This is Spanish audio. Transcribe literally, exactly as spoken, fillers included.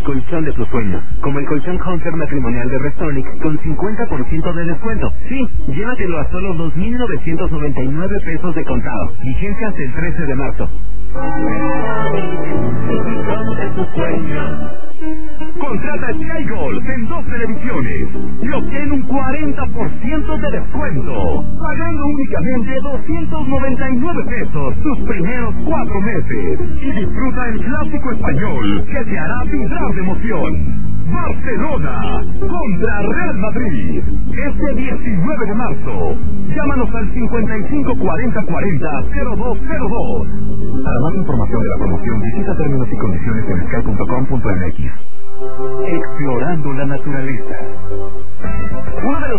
colchón de tus sueños, como el colchón Hunter matrimonial de Restonic con cincuenta por ciento de descuento. Sí, llévatelo a solo dos mil novecientos noventa y nueve pesos de contado. Vigencia hasta el trece de marzo. Contrata Sky Gold en dos televisiones y obtén un cuarenta por ciento de descuento, pagando únicamente doscientos noventa y nueve pesos tus primeros cuatro meses, y disfruta el clásico español que te hará vibrar de emoción. Barcelona contra Real Madrid, este diecinueve de marzo. Llámanos al cincuenta y cinco cuarenta cuarenta cero dos cero dos. Para más información de la promoción, visita términos y condiciones en sky punto com punto m x. Explorando la naturaleza. Uno de los